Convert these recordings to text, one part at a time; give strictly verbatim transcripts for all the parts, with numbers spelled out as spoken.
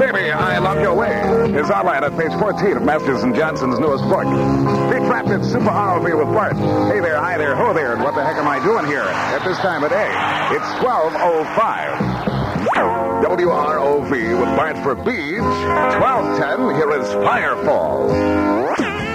Baby, I Love Your Way is outlined at page fourteen of Masters and Johnson's newest book. They trapped in Super R O V with Bart. Hey there, hi there, ho there, and what the heck am I doing here at this time of day? It's twelve oh five. W R O V with Bart for Beach. twelve ten, here is Firefall.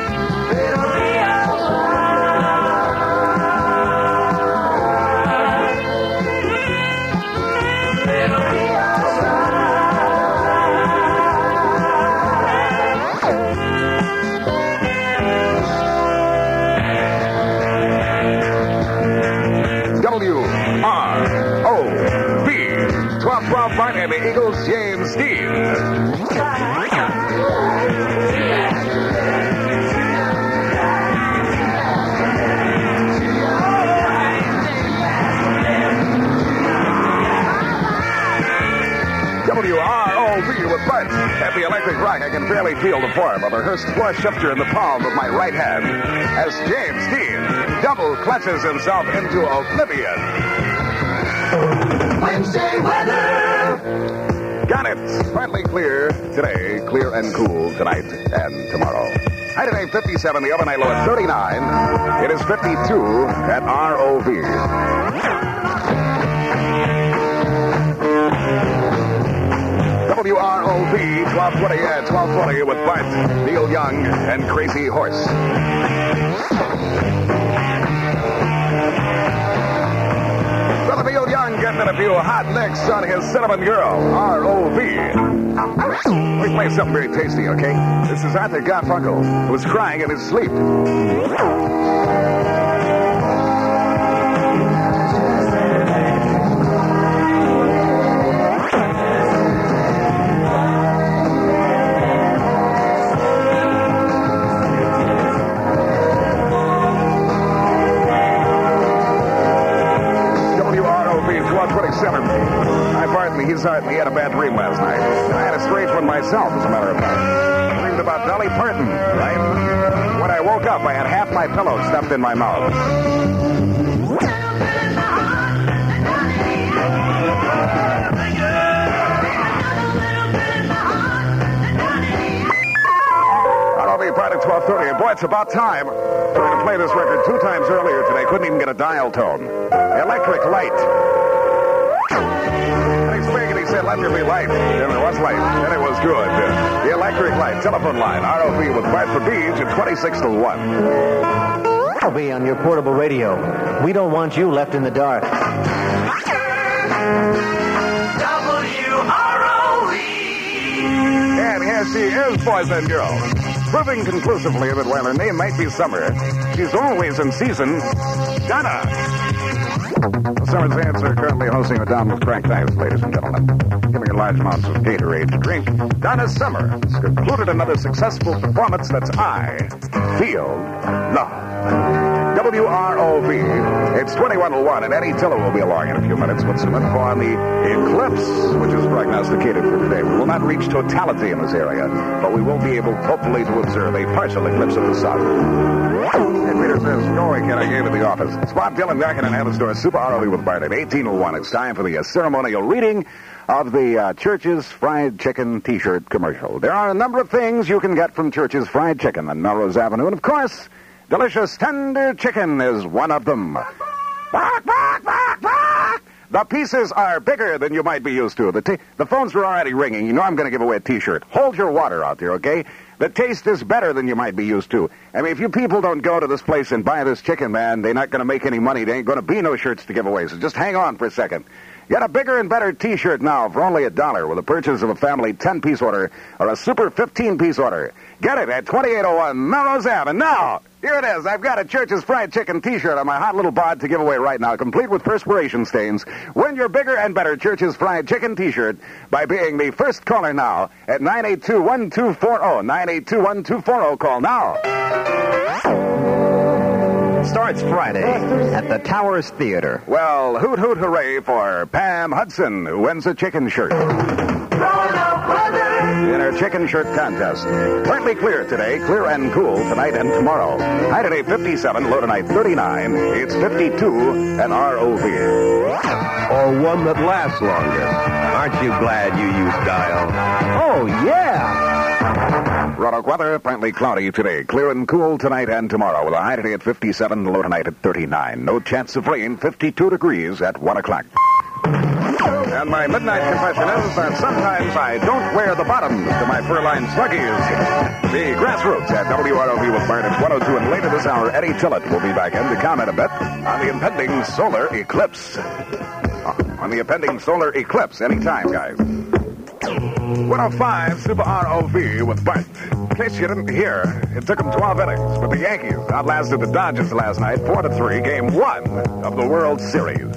Bart and the Eagles, James Dean. W R O V with Bart. At the electric rock, I can barely feel the form of a Hurst flush shifter in the palm of my right hand as James Dean double clutches himself into oblivion. Wednesday weather. Got it. Partly clear today, clear and cool tonight and tomorrow. High today, fifty-seven. The overnight low at thirty-nine. It is fifty-two at R O V. W R O V, twelve twenty at twelve twenty with Bart, Neil Young, and Crazy Horse. Brother Neil Young getting in a few hot licks on his Cinnamon Girl, R O V. We play something very tasty, okay? This is Arthur Garfunkel, who was crying in his sleep. He's uh, he had a bad dream last night. I had a strange one myself, as a matter of fact. I dreamed about Dolly Parton, right? When I woke up, I had half my pillow stuffed in my mouth. I'll be part of twelve thirty. Boy, it's about time. Trying to play this record two times earlier today. Couldn't even get a dial tone. Electric Light. He said, let there be light. And there was light. And it was good. The Electric Light telephone line, R O V with Bart for Beach at twenty-six to one. I'll be on your portable radio. We don't want you left in the dark. W R O V. And here she is, boys and girls. Proving conclusively that while her name might be Summer, she's always in season. Donna. The Summer Dance are currently hosting a down with cranked ice, ladies and gentlemen. Giving her large amounts of Gatorade to drink. Donna Summer has concluded another successful performance that's I Feel Love. W R O V. It's twenty-one to one, and Eddie Tiller will be along in a few minutes with some info on the eclipse, which is prognosticated for today. We will not reach totality in this area, but we will be able, hopefully, to observe a partial eclipse of the sun. And Peter says, go away, kid, I gave it the office. It's Bob Dylan back in an Adams store, Super R O V with Bart at eighteen to one. It's time for the uh, ceremonial reading of the uh, Church's Fried Chicken T-shirt commercial. There are a number of things you can get from Church's Fried Chicken on Melrose Avenue, and of course, delicious tender chicken is one of them. Bark, bark, bark, bark! The pieces are bigger than you might be used to. The, t- the phones were already ringing. You know I'm going to give away a T-shirt. Hold your water out there, okay? The taste is better than you might be used to. I mean, if you people don't go to this place and buy this chicken, man, they're not going to make any money. There ain't going to be no shirts to give away. So just hang on for a second. Get a bigger and better T-shirt now for only a dollar with a purchase of a family ten-piece order or a super fifteen-piece order. Get it at twenty-eight oh one Melrose Avenue. Now, here it is. I've got a Church's Fried Chicken T-shirt on my hot little bod to give away right now, complete with perspiration stains. Win your bigger and better Church's Fried Chicken T-shirt by being the first caller now at nine eight two, one two four zero. nine eight two, one two four zero. Call now. Starts Friday at the Towers Theater. Well, hoot hoot hooray for Pam Hudson, who wins a chicken shirt in her chicken shirt contest. Partly clear today, clear and cool tonight and tomorrow. High today fifty-seven, low tonight thirty-nine. It's fifty-two at R O V. Or one that lasts longer. Aren't you glad you used Dial? Oh, Roanoke weather, partly cloudy today. Clear and cool tonight and tomorrow, with a high today at fifty-seven, the low tonight at thirty-nine. No chance of rain, fifty-two degrees at one o'clock. And my midnight confession is that sometimes I don't wear the bottoms to my fur-lined sluggies. The Grassroots at W R O V with Bart at one oh two, and later this hour, Eddie Tillett will be back in to comment a bit on the impending solar eclipse. On the impending solar eclipse anytime, guys. one oh five Super R O V with Bart. In case you didn't hear, it took them twelve innings, but the Yankees outlasted the Dodgers last night, four to three, game one of the World Series.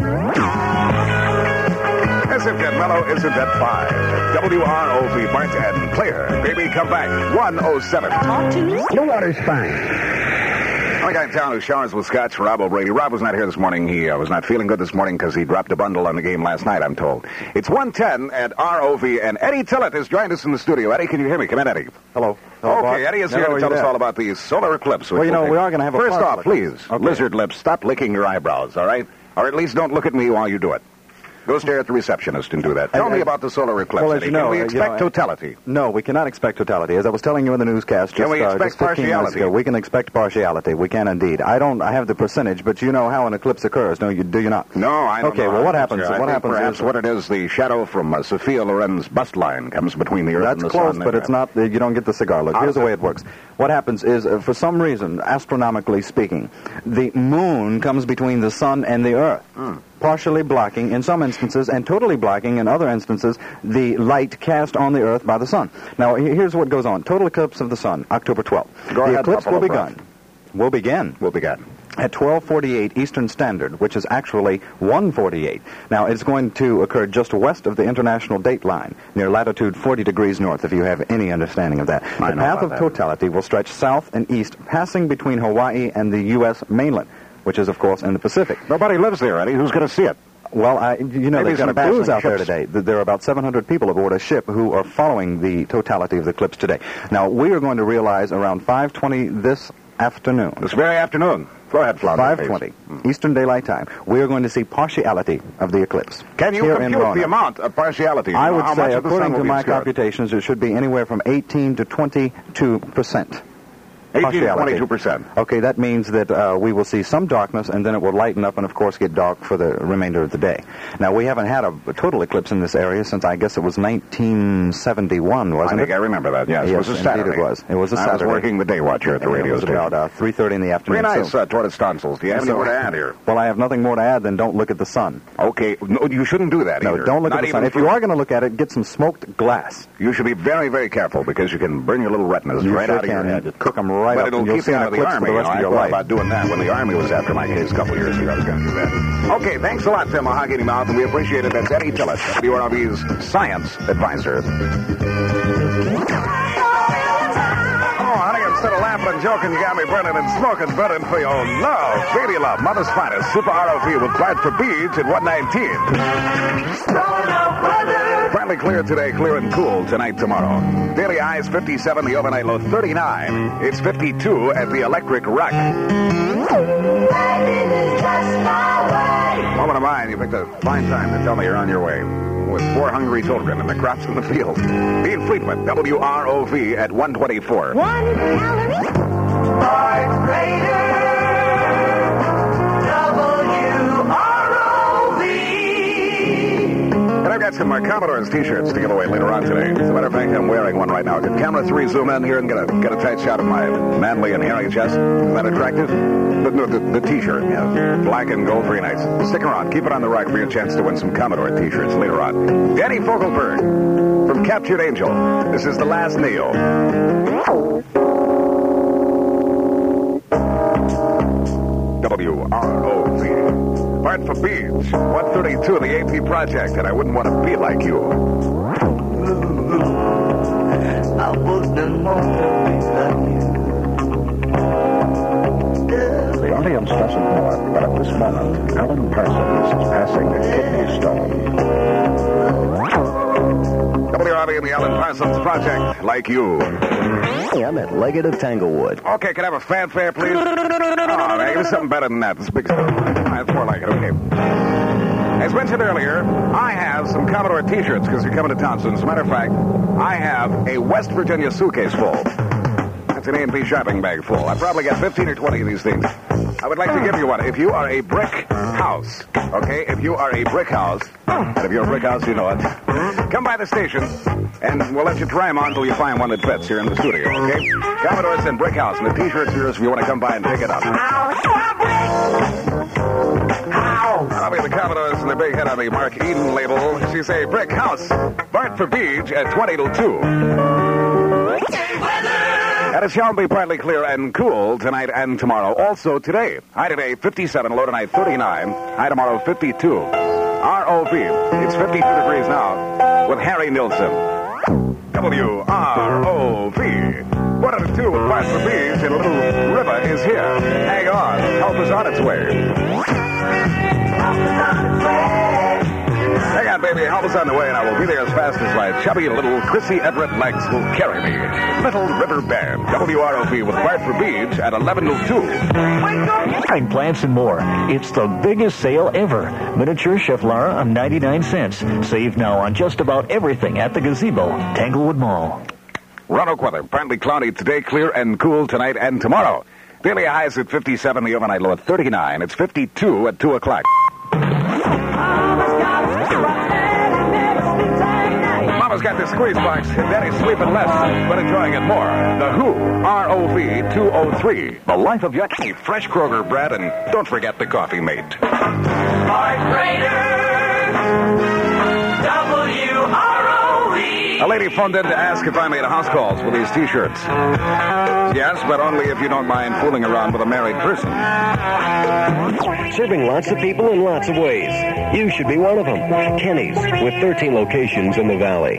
As if Get Mellow isn't at five. W R O V, Bart and Claire. Baby, come back. one oh seven. The water's fine. The guy in town who showers with scotch, Rob O'Brady. Rob was not here this morning. He uh, was not feeling good this morning because he dropped a bundle on the game last night, I'm told. It's one ten at R O V, and Eddie Tillett has joined us in the studio. Eddie, can you hear me? Come in, Eddie. Hello. Hello, Okay, Bob. Eddie is Yeah, here how to are tell you us there? all about the solar eclipse. which Well, you know, will we take- are going to have a First partial off, please, eclipse. Okay. lizard lips, stop licking your eyebrows, all right? Or at least don't look at me while you do it. Go stare at the receptionist and do that. Tell I- me I- about the solar eclipse, Well, as Eddie. you know, Can we uh, you expect know, I- totality? No, we cannot expect totality. As I was telling you in the newscast just, Can we uh, expect just fifteen minutes partiality? ago, we can expect partiality. We can indeed. I don't I have the percentage, but you know how an eclipse occurs. No, you do you not? No, I don't Okay, know. well, what I'm happens- sure. I what think happens perhaps is- what it is, the shadow from uh, Sophia Loren's bust line comes between the earth That's and the close, sun. but it's not. uh, You don't get the cigar look. How Here's does the way it- it works. What happens is, uh, for some reason, astronomically speaking, the moon comes between the sun and the earth, Hmm. partially blocking in some instances and totally blocking in other instances the light cast on the earth by the sun. Now, he- here's what goes on. Total eclipse of the sun, October twelfth. Go the ahead, eclipse Buffalo will Brown. begin. Will begin. Will begin. At twelve forty-eight Eastern Standard, which is actually one forty-eight. Now, it's going to occur just west of the international date line, near latitude forty degrees north, if you have any understanding of that. I The know path about of that. totality will stretch south and east, passing between Hawaii and the U S mainland, which is, of course, in the Pacific. Nobody lives there, Eddie. Who's going to see it? Well, I, you know, Maybe they've got some a cruise passing out there ships. today. Th- There are about seven hundred people aboard a ship who are following the totality of the eclipse today. Now, we are going to realize around five twenty this afternoon. This very afternoon. Go ahead, Flounder. five twenty Eastern Daylight Time. We are going to see partiality of the eclipse. Can you here in compute the Roanoke. amount of partiality? I would How much say, of the sun according will to be my obscured? computations, it should be anywhere from eighteen to twenty-two percent. eighteen to twenty-two percent. Okay, that means that uh, we will see some darkness, and then it will lighten up and, of course, get dark for the remainder of the day. Now, we haven't had a, a total eclipse in this area since, I guess, it was nineteen seventy-one, I wasn't think it? I remember that, yes. Yes, it was a indeed Saturday. it was. It was a I Saturday. was working the day watch here at the And radio it was station. about uh, three thirty in the afternoon. Very nice so- uh, tortoise tonsils. Do you have any so- more to add here? Well, I have nothing more to add than don't look at the sun. Okay. No, you shouldn't do that No, either. don't look Not at the sun. even If you for- are going to look at it, get some smoked glass. You should be very, very careful because you can burn your little retinas You right sure out of your can. head. Just cook 'em right but up, it'll and you'll keep see you an out of the eclipse for army. the rest you know, of your I thought life. about doing that when the Army was after my case a couple years ago. I was going to do that. Okay, thanks a lot, Tim Mahogany Mouth, and we appreciate it. That's Eddie Tillett, W R V's science advisor. Oh, honey, instead of laughing and joking, you got me burning and smoking, burning for your love. Baby love, mother's finest, Super R O V with Bart for Beads at one nineteen. Roanoke weather. Partly clear today, clear and cool tonight, tomorrow. Daily highs fifty-seven, the overnight low thirty-nine. It's fifty-two at the Electric Rock. Lightning is just my way. Moment of mine, you picked a fine time to tell me you're on your way. With four hungry children and the crops in the field. Dean Friedman, W R O V at one twenty-four. One calorie. Bart Raider. W R O V. And I've got some uh, Commodores t-shirts to give away later on today. As a matter of fact, I'm wearing one right now. Can camera three zoom in here and get a get a tight shot of my manly and hairy chest? Is that attractive? The, no, the, the t-shirt, yeah. Black and gold, very nice. Stick around. Keep it on the rack for your chance to win some Commodore t-shirts later on. Danny Fogelberg from Captured Angel. This is The Last Nail. W R O V. Bart for Beach. one thirty-two, the A P Project, and I wouldn't want to be like you. I wouldn't want to be like you. The audience doesn't know it, but at this moment, Alan Parsons is passing a kidney stone. W R V and the Alan Parsons Project, like you. I'm at Leggett of Tanglewood. Okay, can I have a fanfare, please? Oh, man, give me something better than that. This big stuff. That's more like it, okay. As mentioned earlier, I have some Commodore T-shirts because you're coming to Townsend. As a matter of fact, I have a West Virginia suitcase full. That's an A and P shopping bag full. I probably got fifteen or twenty of these things. I would like to give you one. If you are a brick house, okay? If you are a brick house, and if you're a brick house, you know it. Come by the station, and we'll let you try them on until you find one that fits here in the studio, okay? Commodore and Brick House, and the T-shirt's yours if you want to come by and pick it up. I'll be the Commodores and the big head on the Mark Eden label. She say Brick House. Bart for Beach at twenty to two. And it shall be partly clear and cool tonight and tomorrow. Also today. High today, fifty-seven. Low tonight, thirty-nine. High tomorrow, fifty-two. R O V. It's fifty-two degrees now with Harry Nilsson. W R O V. One out of two with Bart for Beach, and a little river is here. Hang on. Help us on its way. Hang on, baby. Help us on the way, and I will be there as fast as my chubby little Chrissy Everett legs will carry me. Little River Band, W R O V with Bart for Beach at eleven to two. Fine plants and more. It's the biggest sale ever. Miniature Chef-Lara on ninety-nine cents. Save now on just about everything at the Gazebo, Tanglewood Mall. Roanoke weather. Partly cloudy today, clear and cool tonight and tomorrow. Daily highs at fifty-seven, the overnight low at thirty-nine. It's fifty-two at two o'clock. Mama's got the squeeze box, and Daddy's sleeping less, but enjoying it more. The Who, R O V two oh three. The life of Yucky, fresh Kroger bread, and don't forget the coffee mate. Bart Raiders, W R O V. A lady phoned in to ask if I made house calls with these T-shirts. Yes, but only if you don't mind fooling around with a married person. Serving lots of people in lots of ways. You should be one of them. Kenny's, with thirteen locations in the Valley.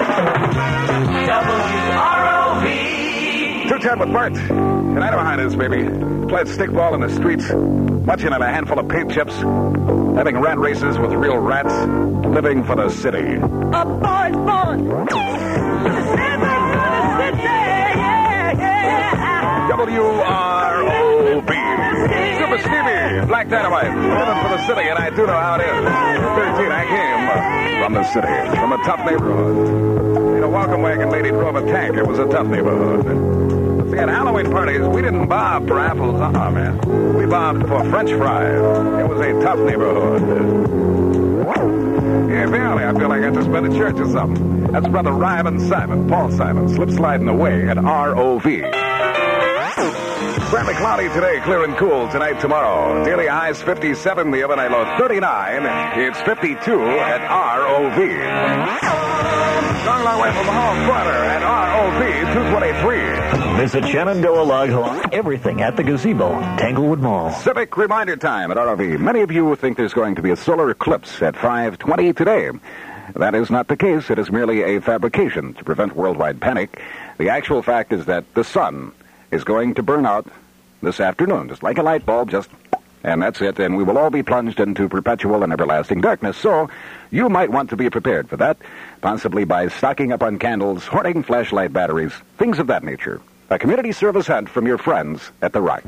W R O V. two ten with Bart. Tonight behind us, baby. Played stickball in the streets. Watching on a handful of paint chips. Having rat races with real rats. Living for the city. A boy's born. Living for the city. W R O V. Super Stevie. Black Dynamite. Living for the city, and I do know how it is. thirteen, I came from the city. From a tough neighborhood. In a welcome wagon lady drove a tank. It was a tough neighborhood. See, at Halloween parties, we didn't bob for apples. Uh-uh, man. We bobbed for French fries. It was a tough neighborhood. Yeah, barely. I feel like I just been to church or something. That's Brother Ryman Simon, Paul Simon, slip sliding away at R O V. Partly cloudy today, clear and cool tonight, tomorrow. Daily highs fifty-seven, the overnight low thirty-nine. It's fifty-two at R O V. Long, long way from the home quarter at R O V two twenty-three. Visit Shenandoah Log Home. Everything at the Gazebo, Tanglewood Mall. Civic reminder time at R O V. Many of you think there's going to be a solar eclipse at five twenty today. That is not the case. It is merely a fabrication to prevent worldwide panic. The actual fact is that the sun is going to burn out this afternoon, just like a light bulb, just, and that's it, and we will all be plunged into perpetual and everlasting darkness. So you might want to be prepared for that, possibly by stocking up on candles, hoarding flashlight batteries, things of that nature. A community service hunt from your friends at The Rock.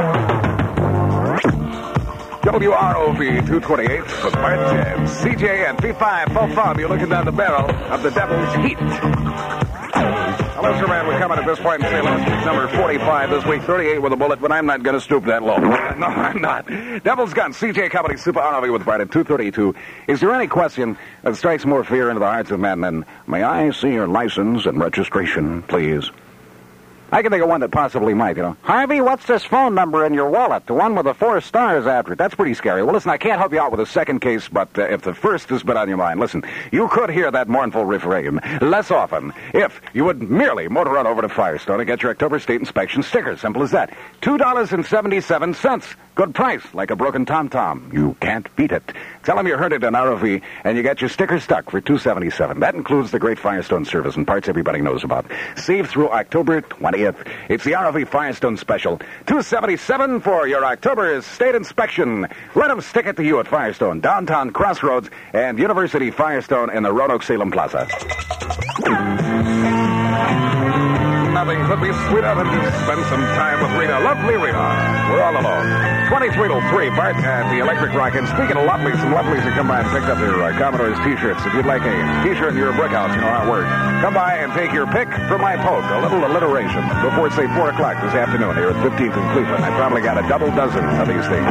W R O V two twenty-eight with Bart and C J and P five full farm. You're looking down the barrel of the Devil's Heat. Hello, sir, man. We're coming at this point in Saint Louis. Number forty-five this week, thirty-eight with a bullet, but I'm not going to stoop that low. No, I'm not. Devil's Gun, C J Company, Super R O V with Bart at two thirty-two. Is there any question that strikes more fear into the hearts of men than, may I see your license and registration, please? I can think of one that possibly might, you know. Harvey, what's this phone number in your wallet? The one with the four stars after it. That's pretty scary. Well, listen, I can't help you out with the second case, but uh, if the first has been on your mind, listen, you could hear that mournful refrain less often if you would merely motor on over to Firestone and get your October State Inspection sticker. Simple as that. two dollars and seventy-seven cents. Good price, like a broken tom-tom. You can't beat it. Tell them you heard it in R O V, and you get your sticker stuck for two dollars and seventy-seven cents. That includes the great Firestone service and parts everybody knows about. Save through October twentieth. It's the R O V Firestone Special. two dollars and seventy-seven cents for your October State Inspection. Let them stick it to you at Firestone, downtown Crossroads, and University Firestone in the Roanoke-Salem Plaza. nothing could be sweeter than to spend some time with Rita. Lovely Rita. We're all alone. twenty-three till three, Bart at the Electric Rock. And speaking of lovely, some lovelies have come by and picked up their uh, Commodore's T-shirts. If you'd like a T-shirt in your brick house, you know how it works. Come by and take your pick from my poke. A little alliteration before, say, four o'clock this afternoon here at fifteenth in Cleveland. I probably got a double dozen of these things.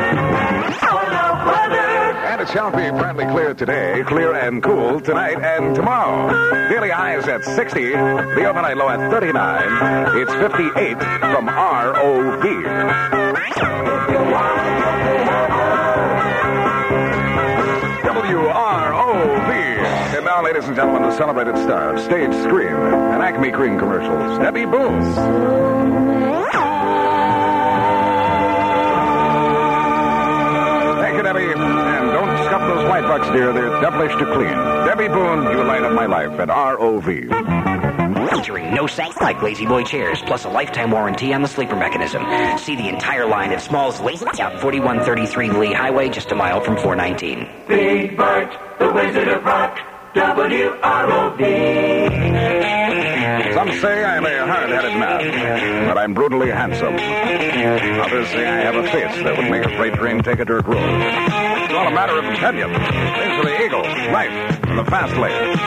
And it shall be partly clear today, clear and cool tonight and tomorrow. Daily highs at sixty, the overnight low at thirty-nine. It's fifty-eight from R O V. W R O V. And now, ladies and gentlemen, the celebrated star of stage screen and Acme Cream commercials, Debbie Boone. Debbie, and don't scuff those white bucks, dear. They're devilish to clean. Debbie Boone, you light up my life at R O V. Featuring no sex like Lazy Boy chairs, plus a lifetime warranty on the sleeper mechanism. See the entire line of Small's Lazy out forty-one thirty-three Lee Highway, just a mile from four nineteen. Big Bart, the Wizard of Rock, W R O V. Some say I'm a hard-headed man, but I'm brutally handsome. Others say I have a face that would make a freight train take a dirt road. It's all a matter of opinion. Things for the eagle, life, and the fast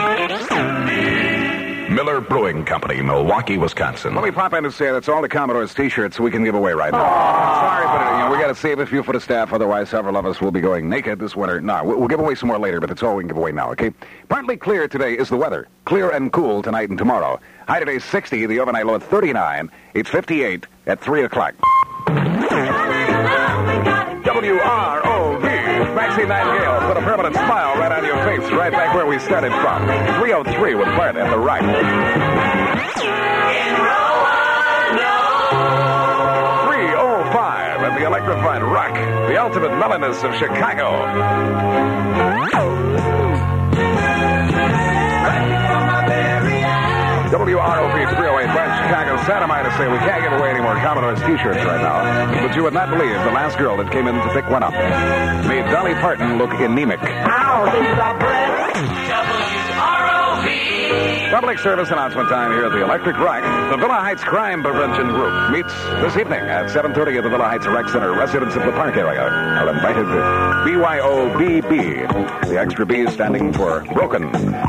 lane. Miller Brewing Company, Milwaukee, Wisconsin. Let me pop in and say that's all the Commodore's T-shirts we can give away right now. Oh. Sorry, but you know, we got to save a few for the staff, otherwise several of us will be going naked this winter. No, we'll give away some more later, but that's all we can give away now, okay? Partly clear today is the weather. Clear and cool tonight and tomorrow. High today sixty, the overnight low at thirty-nine. It's fifty-eight at three o'clock. W R O V. Maxine Nightingale put a permanent smile right on your face, right back where we started from. three oh three with Bart at the right. three oh five at the Electrified Rock, the ultimate mellowness of Chicago. W R O V three oh eight, Bart, Chicago. Sad am I to say we can't give away any more Commodore's T-shirts right now. But you would not believe the last girl that came in to pick one up made Dolly Parton look anemic. Ow, this is a breath. W R O V. Public service announcement time here at the Electric Rock. The Villa Heights Crime Prevention Group meets this evening at seven thirty at the Villa Heights Rec Center. Residents of the park area are invited to B Y O B B. The extra B standing for broken.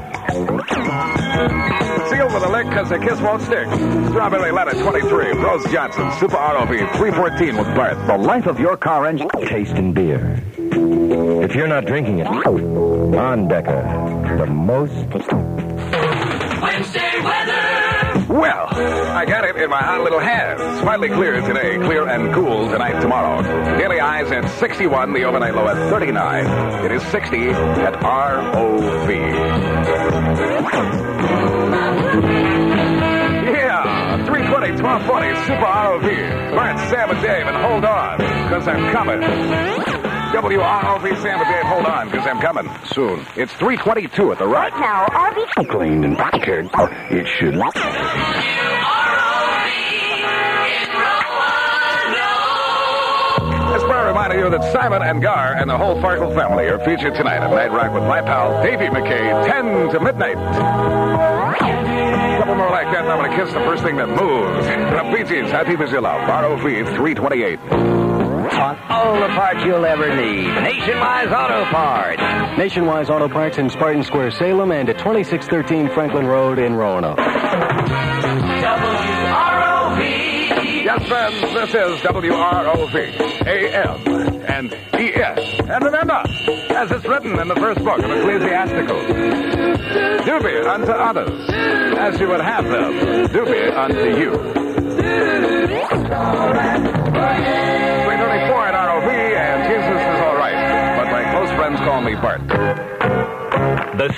Seal with a lick because the kiss won't stick. Strawberry Letter twenty-three. Rose Johnson. Super R O V three fourteen with Bart. The life of your car engine. Taste in beer. If you're not drinking it, on Decker, the most... Wednesday weather. Well, I got it in my hot little hands. Finally clear today. Clear and cool tonight, tomorrow. Daily highs at sixty-one. The overnight low at thirty-nine. It is sixty at R O V. Yeah, three twenty, twelve forty, Super R O V. Bart, Sam, and Dave, and hold on, because I'm coming. W R O V, Sam, and Dave, hold on, because I'm coming soon. It's three twenty-two at the right. Right now, R V Cleaned and cared. It should not. This bar reminding you that Simon and Gar and the whole Farkle family are featured tonight at Night Rock with my pal Davey McKay, ten to midnight. A couple more like that, and I'm going to kiss the first thing that moves. The Bee Gees, How Deep Is Your Love? R O V three twenty-eight. On all the parts you'll ever need. Nationwide Auto Parts. Nationwide Auto Parts in Spartan Square, Salem, and at twenty-six thirteen Franklin Road in Roanoke. W R O V. Yes, friends, this is W R O V, A M and E S. And remember, as it's written in the first book of Ecclesiasticus, do be unto others as you would have them do be unto you. three thirty-four at R O V, and Jesus is all right, but my close friends call me Bart. The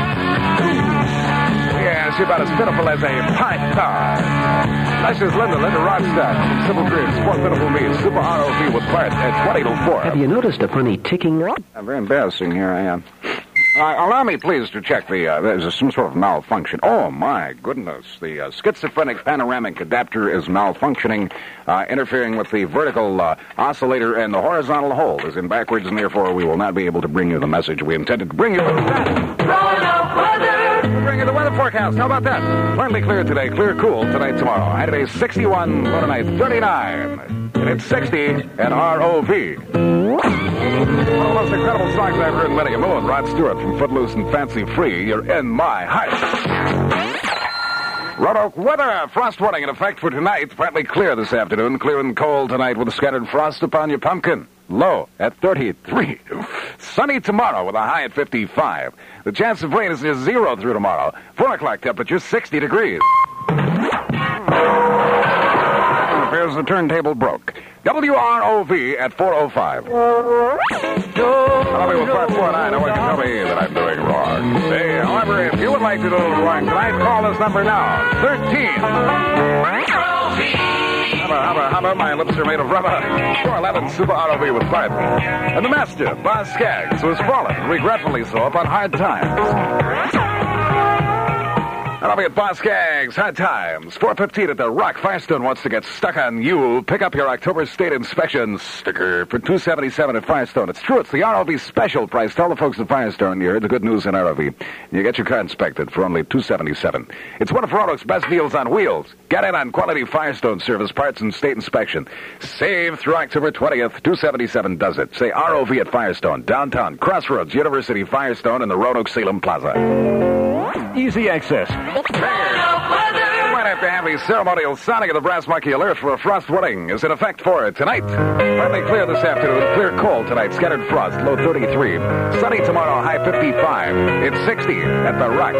Yeah, she's about as pitiful as a pint tar. That's just Linda, Linda Ronstadt, Simple Dreams, Four Pitiful Me, Super R O V with Bart at twenty to four. Have you noticed a funny ticking? I'm very embarrassing, here I am. Uh, allow me, please, to check the, uh, there's some sort of malfunction. Oh, my goodness. The uh, schizophrenic panoramic adapter is malfunctioning, uh, interfering with the vertical uh, oscillator, and the horizontal hold is in backwards, and therefore we will not be able to bring you the message we intended to bring you. Roanoke weather. bring you the weather forecast. How about that? Partly clear today, clear cool tonight, tomorrow. High today sixty-one, low tonight thirty-nine. And it's sixty at R O V. One of the most incredible songs I've heard in many a moon. Rod Stewart from Footloose and Fancy Free. You're in my heart. Roanoke weather. Frost warning in effect for tonight. Partly clear this afternoon. Clear and cold tonight with a scattered frost upon your pumpkin. Low at thirty-three. Sunny tomorrow with a high at fifty-five. The chance of rain is near zero through tomorrow. Four o'clock temperature, sixty degrees. It appears the turntable broke. W R O V at four oh five. I'll be with five four nine. No one can tell me that I'm doing wrong. Say, however, if you would like to do wrong tonight, call this number now. thirteen. Hubba, hubba, hubba, my lips are made of rubber. four eleven Super R O V with Barton. And the master, Boz Skaggs, who has fallen, regretfully so, upon hard times. And I'll be at Boz Skaggs, Hard Times, four fifteen at the Rock. Firestone wants to get stuck on you. Pick up your October state inspection sticker for two seventy-seven at Firestone. It's true, it's the R O V special price. Tell the folks at Firestone you heard the good news in R O V. You get your car inspected for only two seventy-seven. It's one of Roanoke's best deals on wheels. Get in on quality Firestone service, parts, and state inspection. Save through October twentieth. two seventy-seven does it. Say R O V at Firestone, downtown, Crossroads, University, Firestone, and the Roanoke Salem Plaza. Easy access. You might have to have the ceremonial sounding of the brass monkey alert for a frost warning is in effect for tonight. Partly clear this afternoon, clear cold tonight, scattered frost, low thirty-three. Sunny tomorrow, high fifty-five. It's sixty at the Rock.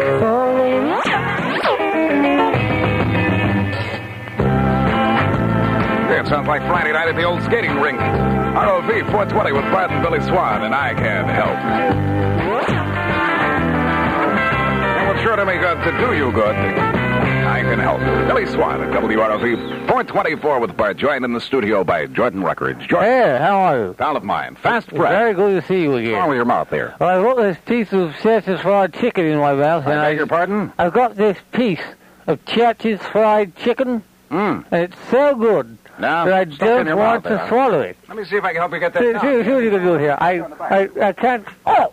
It sounds like Friday night at the old skating rink. R O V four twenty with Bart and Billy Swan, and I can't help. Sure to me good to do you good. I can help. Billy Swan at W R O V four twenty-four with Bart, joined in the studio by Jordan Ruckridge. Jordan. Hey, how are you? Pal of mine. Fast It's press. very good to see you again. What's wrong with your mouth there? Well, I've got this piece of Church's fried chicken in my mouth. I and beg your pardon? I've got this piece of Church's fried chicken, Mm. and it's so good Now, that I stuck in don't your want mouth to there. swallow it. Let me see if I can help you get that See, down. see, see what you can do here. I, I, I can't... Oh!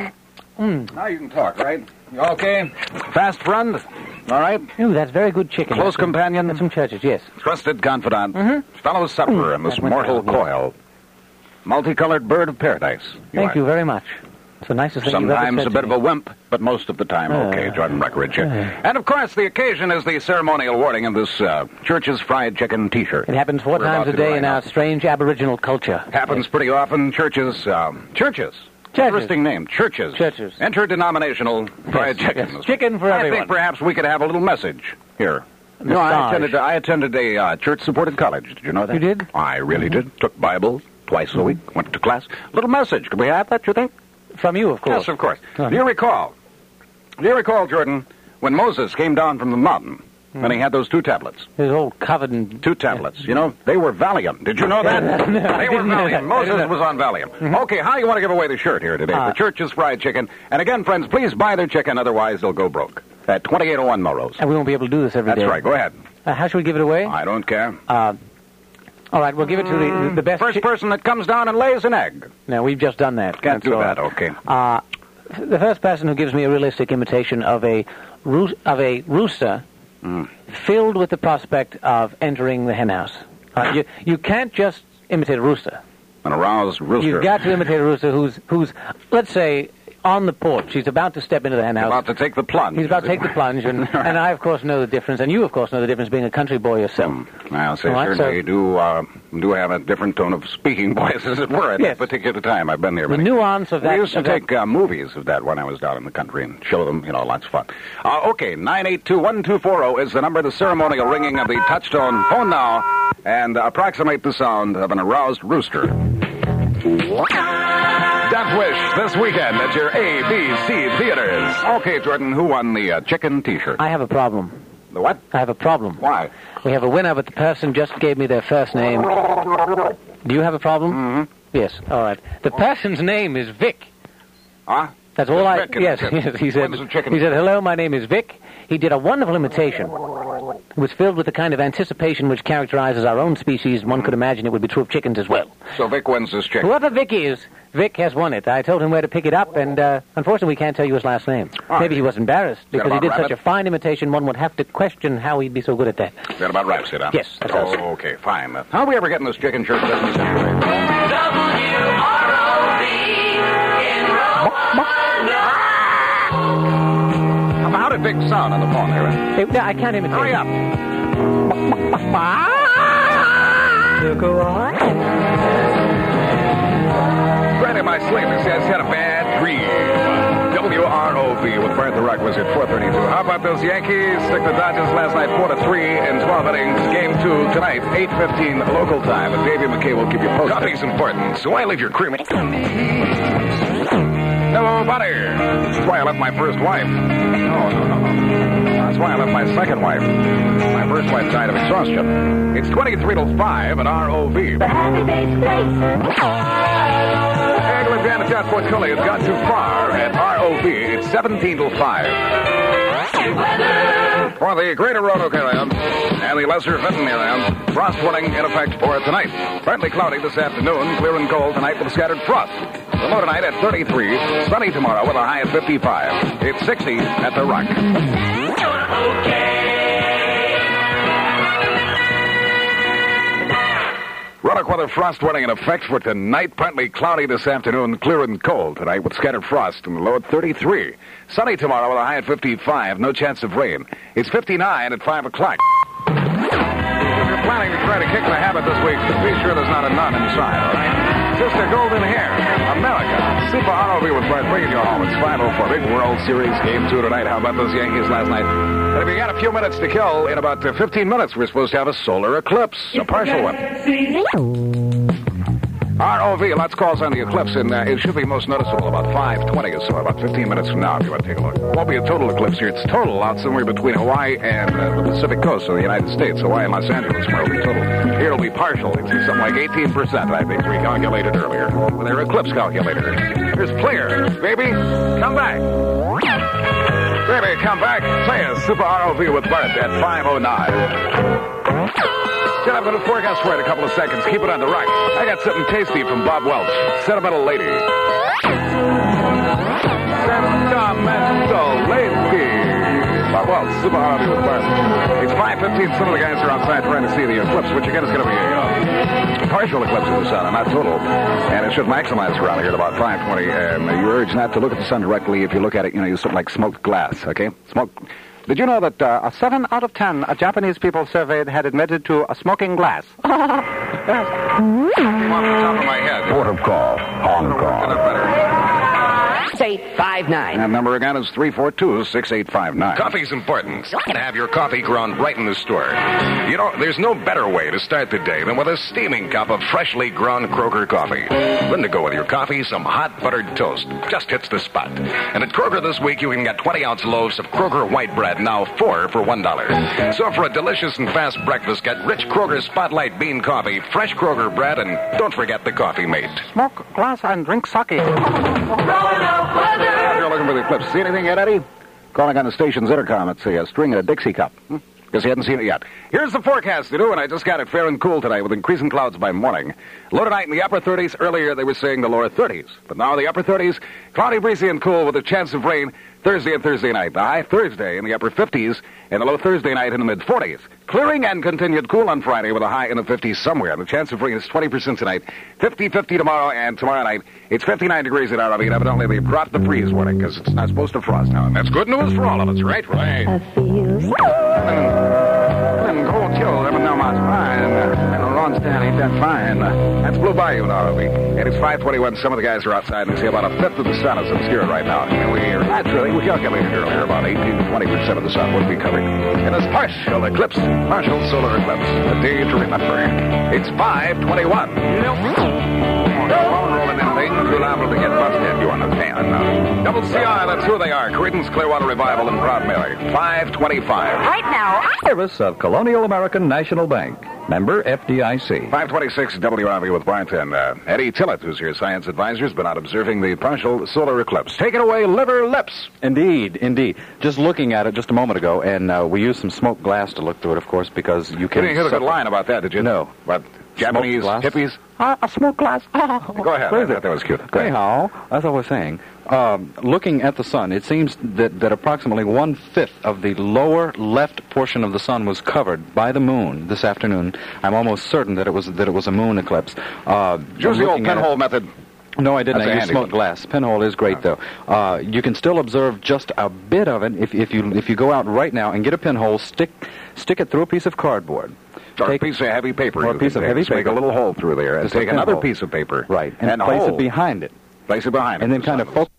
Mm. Now you can talk, right? You okay? Fast friend? All right? Ooh, that's very good chicken. Close That's some- companion? That's some Church's, yes. Trusted confidant. Mm-hmm. Fellow sufferer in this That went mortal down, yeah. coil. Multicolored bird of paradise. Thank are. you very much. It's the nicest thing you've ever Sometimes said a bit to of a me. wimp, but most of the time Uh, okay, Jordan Ruckridge. uh. And of course, the occasion is the ceremonial awarding of this uh, Church's Fried Chicken T-shirt. It happens four We're times about a to do day right in now. our strange Aboriginal culture. Happens pretty often. Churches, um, churches. Churches. Interesting name, churches. Churches. Interdenominational fried Yes, chicken. yes. Chicken for I everyone. think perhaps we could have a little message here. You know, I Massage. attended, I attended a uh, church-supported college. Did you know that? You did? I really Mm-hmm. did. Took Bible twice a week. Went to class. Little message. Could we have that, you think? From you, of course. Yes, of course. Uh-huh. Do you recall? Do you recall, Jordan, when Moses came down from the mountain and he had those two tablets? It was all covered in... Two tablets. You know, they were Valium. Did you know that? No, I They were didn't know that. Valium. Moses I didn't know. was on Valium. Okay, how do you want to give away the shirt here today? Uh, the Church's Fried Chicken. And again, friends, please buy their chicken, otherwise they'll go broke. At twenty-eight oh one Melrose. And we won't be able to do this every That's day. right. Go ahead. Uh, how should we give it away? I don't care. Uh, all right, we'll give it to the, the best... First chi- person that comes down and lays an egg. No, we've just done that. Can't That's do all that, right. okay. Uh, the first person who gives me a realistic imitation of a roo- of a rooster Mm. filled with the prospect of entering the henhouse. Uh, you, you can't just imitate a rooster. An aroused rooster. You've got to imitate a rooster who's, who's, let's say, on the porch. He's about to step into the henhouse. About to take the plunge. He's about to take the plunge, and, and I, of course, know the difference, and you, of course, know the difference being a country boy yourself. Mm. I'll say All right, certainly so- do uh, do have a different tone of speaking voice, as it were, at Yes. that particular time. I've been there. The many nuance of that... We used to of that- take uh, movies of that when I was down in the country and show them, you know, lots of fun. Uh, okay, nine eight two, one two four zero is the number, the ceremonial ringing of the touchstone phone now, and approximate the sound of an aroused rooster. Death Wish this weekend at your A B C theaters. Okay, Jordan, who won the uh, chicken T-shirt? I have a problem. The what? I have a problem. Why? We have a winner, but the person just gave me their first name. Do you have a problem? Mm-hmm. Yes. All right. The person's name is Vic. Huh? That's all I... Vic in Yes, the yes. He said, When's the chicken? he said, hello, my name is Vic. He did a wonderful imitation. It was filled with the kind of anticipation which characterizes our own species. One could imagine it would be true of chickens as well. So Vic wins this chicken. Whoever Vic is, Vic has won it. I told him where to pick it up, and uh, unfortunately we can't tell you his last name. Oh. Maybe he was embarrassed because he about did rabbit? such a fine imitation, one would have to question how he'd be so good at that. Is that about right, Sid? Huh? Yes, that Oh, does. okay, fine. Uh, how do we ever get in this chicken shirt business anyway? W R O V in Roanoke. How did Vic sound on the phone there? Hey, no, I can't imitate. Hurry up. Go on. Right in my sleep, he says, had a bad dream. W R O V with Bart the Rock was at four thirty-two. How about those Yankees? Stick the Dodgers last night four to three in twelve innings. Game two tonight, eight fifteen local time. And Davey McKay will keep you posted. Coffee's important, so I leave your cream. Hello, buddy. That's why I left my first wife. No, no, no, no. That's why I left my second wife. My first wife died of exhaustion. It's twenty-three till five at R O V. The Happy Days place. Angling down at John Portcully has got too far at R O V. It's seventeen till five. For the greater Roanoke area and the lesser Vinton area, frost warning in effect for tonight. Partly cloudy this afternoon, clear and cold tonight with scattered frost. The low tonight at thirty-three, sunny tomorrow with a high at fifty-five. It's sixty at the Rock. Roanoke weather frost warning in effect for tonight. Partly cloudy this afternoon, clear and cold tonight with scattered frost and the low at thirty-three. Sunny tomorrow with a high at fifty-five. No chance of rain. It's fifty-nine at five o'clock. If you're planning to try to kick the habit this week, be sure there's not a nun inside, all right? Sister Golden Hair, America. Super R O V with Bart bringing you home. It's five oh four. Big World Series Game two tonight. How about those Yankees last night? And if you got a few minutes to kill, in about uh, fifteen minutes, we're supposed to have a solar eclipse. A partial one. R O V, lots of calls on the eclipse, and uh, it should be most noticeable about five twenty or so, about fifteen minutes from now, if you want to take a look. It won't be a total eclipse here. It's total out somewhere between Hawaii and uh, the Pacific coast of the United States. Hawaii and Los Angeles, where it'll be total. Here it'll be partial. It's something like eighteen percent, I think, we calculated earlier with their eclipse calculator. Here's Player. Baby, come back. Baby, come back. Play a Super R O V with Bart at five oh nine. Set up in the forecast for it in a couple of seconds. Keep it on the Rock. I got something tasty from Bob Welch. Sentimental Lady. Sentimental Lady. Bob Welch, Super R O V with Bart. It's five fifteen. Some of the guys are outside trying to see the eclipse, which again is going to be a uh, partial eclipse of the sun, and not total. And it should maximize around here at about five twenty. And you urge not to look at the sun directly. If you look at it, you know, you sort of like smoked glass, okay? Smoke. Did you know that uh, seven out of ten uh, Japanese people surveyed had admitted to a smoking glass? Yes. Off the top of my head. Port of call, Hong Kong. six eight five nine. That number again is three four two, six eight five nine. Coffee's important. Have your coffee ground right in the store. You know, there's no better way to start the day than with a steaming cup of freshly ground Kroger coffee. Then to go with your coffee, some hot buttered toast. Just hits the spot. And at Kroger this week, you can get twenty-ounce loaves of Kroger white bread, now four for one dollar. So for a delicious and fast breakfast, get rich Kroger Spotlight Bean Coffee, fresh Kroger bread, and don't forget the coffee mate. Smoke glass and drink sake. If you're looking for the eclipse, see anything yet, Eddie? Calling on the station's intercom, it's a, a string in a Dixie cup. Hmm? Because he hadn't seen it yet. Here's the forecast to do, and I just got it fair and cool today with increasing clouds by morning. Low tonight in the upper thirties. Earlier they were saying the lower thirties. But now the upper thirties, cloudy, breezy, and cool with a chance of rain Thursday and Thursday night. The high Thursday in the upper fifties, and the low Thursday night in the mid-forties. Clearing and continued cool on Friday with a high in the fifties somewhere. The chance of rain is twenty percent tonight, fifty fifty tomorrow, and tomorrow night it's fifty-nine degrees at R O V. Evidently they've dropped the freeze warning because it's not supposed to frost now. And that's good news for all of us, right? Right. And cold chill, every now and fine. And the Ron Stan ain't that fine. That's Blue Bayou in R O V. And it's five twenty-one. Some of the guys are outside, and they say about a fifth of the sun is obscured right now. And we naturally, we calculated earlier about eighteen to twenty percent of the sun would be covered. And it's partial eclipse, partial solar eclipse. A day to remember. It's five twenty-one. Rolling in things, too liable to get busted, you understand. Uh, Double C I, that's who they are. Creedence Clearwater Revival and Proud Mary. five twenty-five. Right now. Service of Colonial American National Bank. Member F D I C. five twenty-six W R V with Barton. Uh, Eddie Tillett, who's your science advisor, has been out observing the partial solar eclipse. Take it away, Liver Lips. Indeed, indeed. Just looking at it just a moment ago, and uh, we used some smoked glass to look through it, of course, because you You can... didn't hit a good line about that, did you? No. But Japanese glass? hippies. Uh, a smoke glass. Go ahead. I thought that was cute. Go ahead. Anyhow, as I was saying, um, looking at the sun, it seems that, that approximately one-fifth of the lower left portion of the sun was covered by the moon this afternoon. I'm almost certain that it was that it was a moon eclipse. Uh, Use the old pinhole method. No, I didn't. That's a I used handy smoke one. glass. Pinhole is great, though. Uh, you can still observe just a bit of it if, if you if you go out right now and get a pinhole, stick stick it through a piece of cardboard. Or Take- a piece of heavy paper. Or a you piece can of take. heavy Just make paper. a little hole through there and Just a take another pinhole. piece of paper. Right, and, And a place hole. it behind it. Place it behind it. And then kind of focus